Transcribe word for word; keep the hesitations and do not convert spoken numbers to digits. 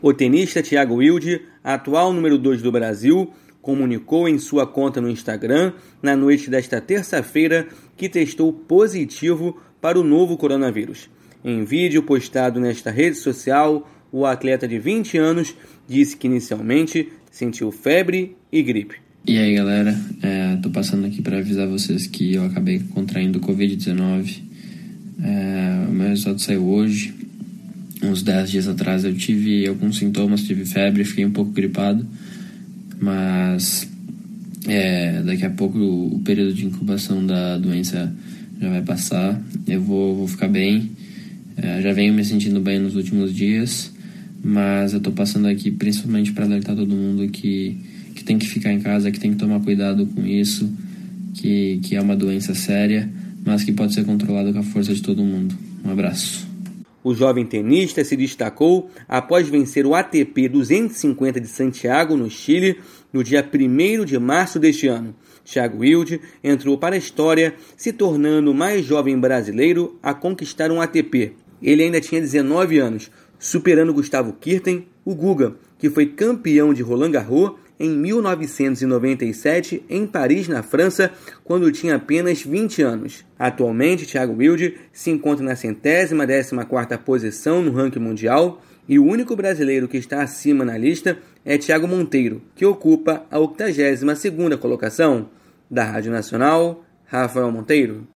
O tenista Thiago Wilde, atual número dois do Brasil, comunicou em sua conta no Instagram, na noite desta terça-feira, que testou positivo para o novo coronavírus. Em vídeo postado nesta rede social, o atleta de vinte anos disse que inicialmente sentiu febre e gripe. E aí galera, é, tô passando aqui para avisar vocês que eu acabei contraindo covid dezenove. É, o meu resultado saiu hoje. Uns dez dias atrás eu tive alguns sintomas, tive febre, fiquei um pouco gripado. Mas é, daqui a pouco o período de incubação da doença já vai passar. Eu vou, vou ficar bem. É, já venho me sentindo bem nos últimos dias. Mas eu tô passando aqui principalmente para alertar todo mundo que, que tem que ficar em casa, que tem que tomar cuidado com isso, que, que é uma doença séria, mas que pode ser controlada com a força de todo mundo. Um abraço. O jovem tenista se destacou após vencer o A T P duzentos e cinquenta de Santiago, no Chile, no dia primeiro de março deste ano. Thiago Wilde entrou para a história, se tornando o mais jovem brasileiro a conquistar um A T P. Ele ainda tinha dezenove anos, superando Gustavo Kuerten, o Guga, que foi campeão de Roland Garros em mil novecentos e noventa e sete em Paris, na França, quando tinha apenas vinte anos. Atualmente, Thiago Wilde se encontra na centésima décima quarta posição no ranking mundial e o único brasileiro que está acima na lista é Thiago Monteiro, que ocupa a octagésima segunda colocação. Da Rádio Nacional, Rafael Monteiro.